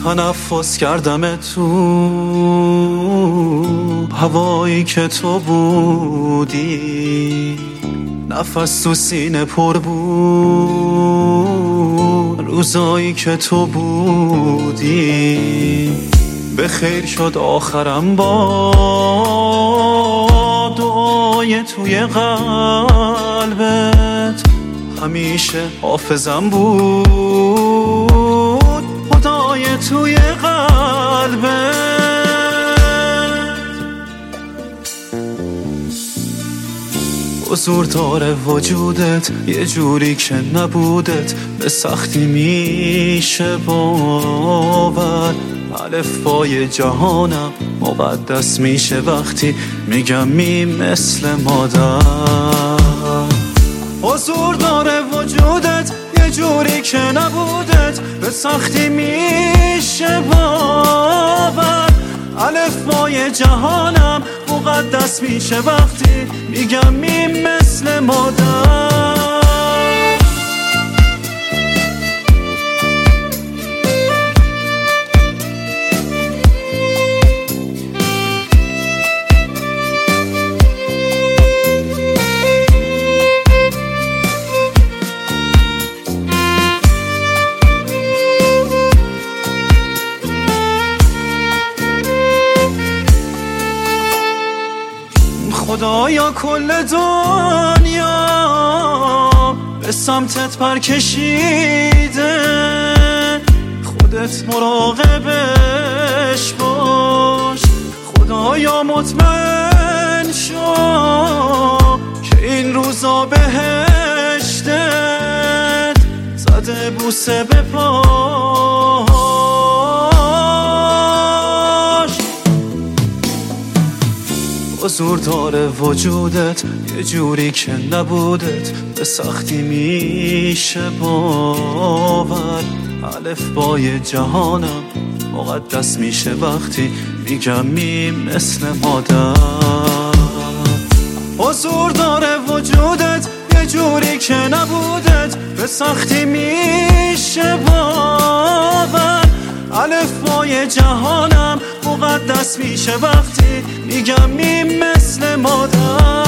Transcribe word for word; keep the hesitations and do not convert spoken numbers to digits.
تنفس کردم تو هوایی که تو بودی، نفس تو سینه پر بود روزایی که تو بودی. به خیر شد آخرم با دعای توی قلبت، همیشه حافظم بود خدای توی قلبت. حضور داره وجودت یه جوری که نبودت، به سختی میشه باور. الفبای جهانم مقدس میشه وقتی میگم می مثل مادر. حضور داره وجودت یه جوری که نبودت، به سختی میشه باور. الفبای جهانم مقدس میشه وقتی میگم می مثل مادر. خدایا کل دنیا به سمتت پر کشیده، خودت مراقبش باش. خدایا مطمئن شو که این روزا بهشتت زده بوسه به پاش. حضور داره وجودت یه جوری که نبودت، به سختی میشه باور. الفبای جهانم مقدس میشه وقتی میگم می مثل مادر. حضور داره وجودت یه جوری که نبودت، به سختی میشه باور. الفبای جهانم مقدس میشه وقتی میگم می مثل مادر.